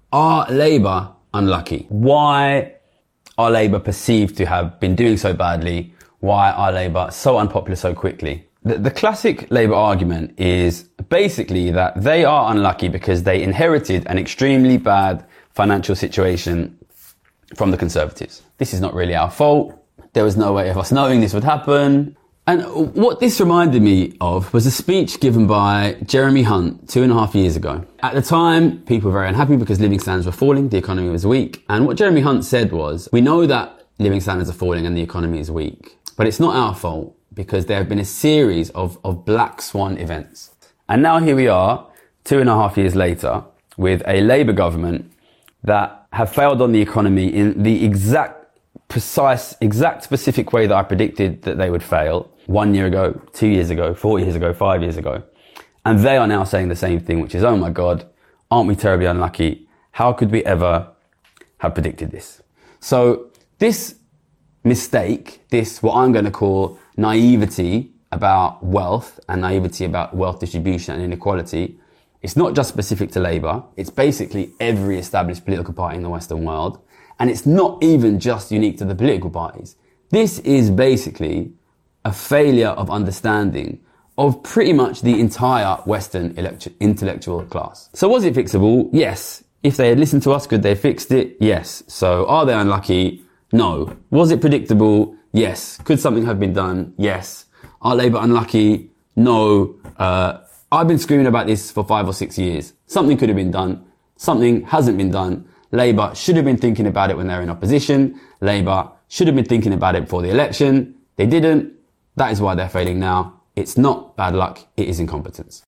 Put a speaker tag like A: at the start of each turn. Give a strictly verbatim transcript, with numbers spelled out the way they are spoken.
A: Are Labour unlucky? Why are Labour perceived to have been doing so badly? Why are Labour so unpopular so quickly? The, the classic Labour argument is basically that they are unlucky because they inherited an extremely bad financial situation from the Conservatives. This is not really our fault. There was no way of us knowing this would happen. And what this reminded me of was a speech given by Jeremy Hunt two and a half years ago. At the time, people were very unhappy because living standards were falling, the economy was weak. And what Jeremy Hunt said was, we know that living standards are falling and the economy is weak, but it's not our fault because there have been a series of, of black swan events. And now here we are, two and a half years later, with a Labour government that have failed on the economy in the exact precise, exact specific way that I predicted that they would fail one year ago, two years ago, four years ago, five years ago. And they are now saying the same thing, which is, oh my God, aren't we terribly unlucky? How could we ever have predicted this? So this mistake, this, what I'm going to call naivety about wealth and naivety about wealth distribution and inequality, it's not just specific to Labour. It's basically every established political party in the Western world. And it's not even just unique to the political parties. This is basically a failure of understanding of pretty much the entire Western elect- intellectual class. So was it fixable? Yes. If they had listened to us, could they have fixed it? Yes. So are they unlucky? No. Was it predictable? Yes. Could something have been done? Yes. Are Labour unlucky? No. Uh, I've been screaming about this for five or six years. Something could have been done. Something hasn't been done. Labour should have been thinking about it when they were in opposition. Labour should have been thinking about it before the election. They didn't. That is why they're failing now. It's not bad luck. It is incompetence.